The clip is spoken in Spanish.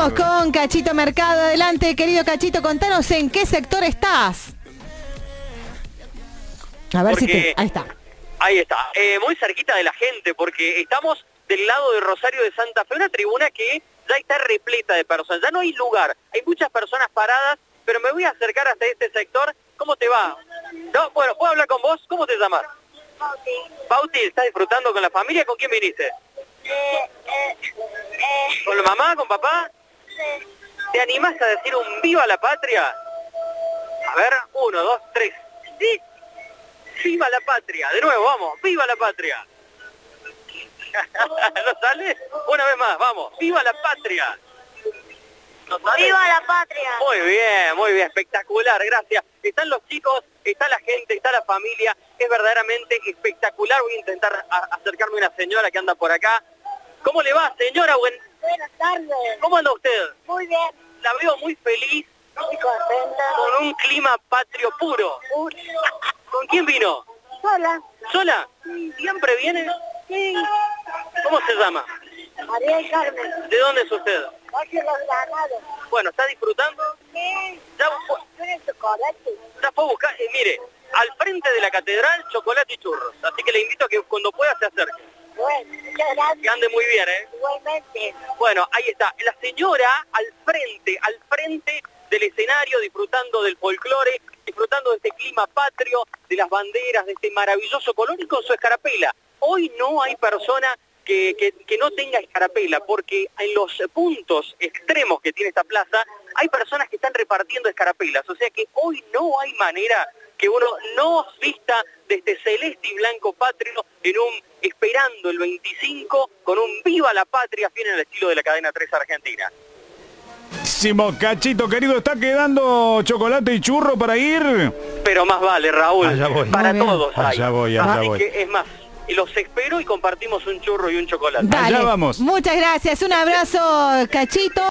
Estamos con Cachito Mercado. Adelante, querido Cachito, contanos en qué sector estás. A ver si te... Ahí está. Ahí está, muy cerquita de la gente, porque estamos del lado de Rosario de Santa Fe, una tribuna que ya está repleta de personas, ya no hay lugar, hay muchas personas paradas, pero me voy a acercar hasta este sector. ¿Cómo te va? No, bueno, ¿puedo hablar con vos? ¿Cómo te llamas? Bauti. Bauti, ¿estás disfrutando con la familia? ¿Con quién viniste? ¿Con la mamá, con papá? Sí. ¿Te animás a decir un viva la patria? A ver, 1, 2, 3. ¡Sí! ¡Viva la patria! De nuevo, vamos, ¡viva la patria! ¿No sale? Una vez más, vamos, ¡viva la patria! ¿No sale? ¡Viva la patria! Muy bien, espectacular, gracias. Están los chicos, está la gente, está la familia, es verdaderamente espectacular. Voy a intentar acercarme a una señora que anda por acá. ¿Cómo le va, señora? Buenas tardes. ¿Cómo anda usted? Muy bien. La veo muy feliz, Muy contenta. con un clima patrio puro. ¿Con quién vino? Sola. ¿Sola? ¿Siempre viene? Sí. ¿Cómo se llama? María y Carmen. ¿De dónde es usted? Oye, los ganados. Bueno, ¿está disfrutando? Sí. Ya ¿Tienes chocolate? fue a buscar, mire, al frente de la catedral, chocolate y churros. Así que le invito a que cuando pueda se acerque. Bueno, muchas Que gracias. ande muy bien, ¿eh? Igualmente. Bueno, ahí está. La señora al frente del escenario, disfrutando del folclore, disfrutando de este clima patrio, de las banderas, de este maravilloso color y con su escarapela. Hoy no hay persona que no tenga escarapela, porque en los puntos extremos que tiene esta plaza, hay personas que están repartiendo escarapelas. O sea que hoy no hay manera que uno no vista de este celeste y blanco patrio esperando el 25 con un viva la patria, bien en el estilo de la cadena 3 Argentina. Cachito querido, ¿está quedando chocolate y churro para ir? Pero más vale, Raúl, Allá voy. para Muy bien. todos hay. Allá voy. Así que es más, los espero y compartimos un churro y un chocolate. Dale. Allá vamos. Muchas gracias. Un abrazo, Cachito.